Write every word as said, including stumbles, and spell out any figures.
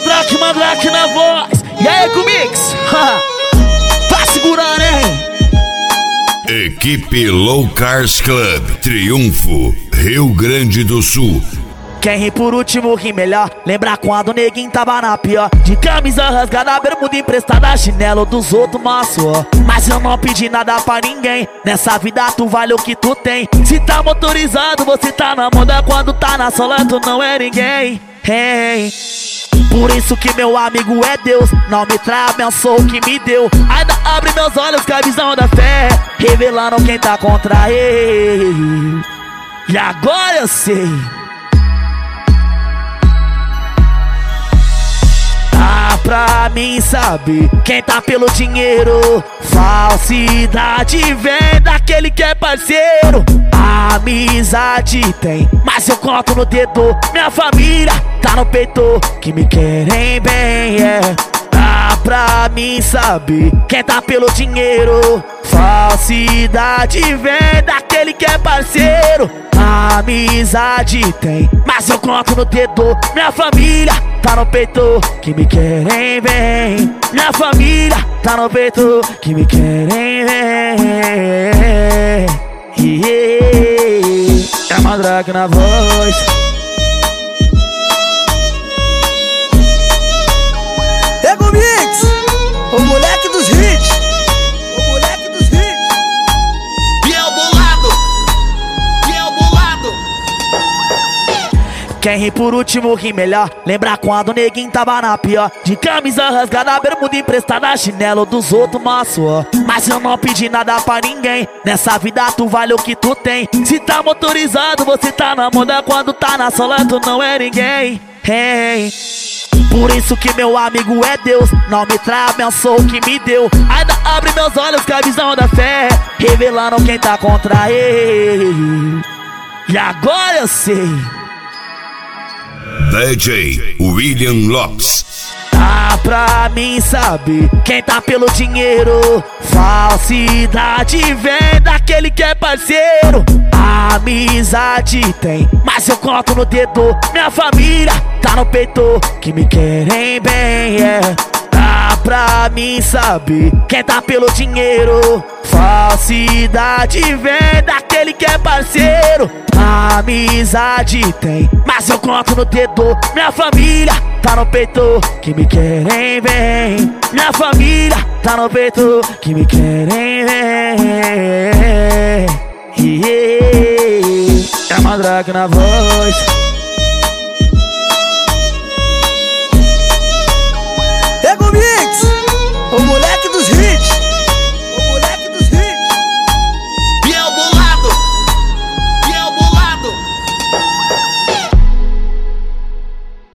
Mandrake, Mandrake na voz. E aí, Gumix? Tá segurando, hein? Equipe Low Cars Club, Triunfo, Rio Grande do Sul. Quem ri por último ri melhor. Lembra quando o neguinho tava na pior? De camisa rasgada, bermuda emprestada, chinelo dos outros maçou. Mas eu não pedi nada pra ninguém. Nessa vida tu vale o que tu tem. Se tá motorizado, você tá na moda. Quando tá na sola, tu não é ninguém. Hey. Por isso que meu amigo é Deus. Não me trai, abençoa o que me deu. Ainda abre meus olhos com a visão da fé, revelando quem tá contra ele. E agora eu sei. Pra mim saber quem tá pelo dinheiro. Falsidade vem daquele que é parceiro. Amizade tem, mas eu conto no dedo. Minha família tá no peito, que me querem bem, é. Dá pra mim saber quem tá pelo dinheiro. Falsidade vem daquele que é parceiro. Amizade tem, mas eu conto no dedo. Minha família tá no peito, que me querem bem. Minha família tá no peito, que me querem bem. É Mandrake na voz. É Gumix, o moleque dos hits. O moleque dos hits. E é o bolado. E é o bolado. Quem ri por último ri melhor. Lembra quando o neguinho tava na pior? De camisa rasgada, bermuda emprestada, chinelo dos outros maçou. Mas eu não pedi nada pra ninguém. Nessa vida tu vale o que tu tem. Se tá motorizado, você tá na moda. Quando tá na sola, tu não é ninguém. Hey. Por isso que meu amigo é Deus. Não me trai, abençoa o que me deu. Ainda abre meus olhos com a visão da fé, revelando quem tá contra ele. E agora eu sei. D J William Lopes. Dá pra mim saber quem tá pelo dinheiro. Falsidade vem daquele que é parceiro. Amizade tem, mas eu conto no dedo. Minha família tá no peito, que me querem bem, é. Dá pra mim saber quem tá pelo dinheiro. Falsidade vem daquele que é parceiro. Amizade tem, mas eu conto no dedo. Minha família tá no peito, que me querem bem. Minha família tá no peito, que me querem bem. É Mandrake na voz.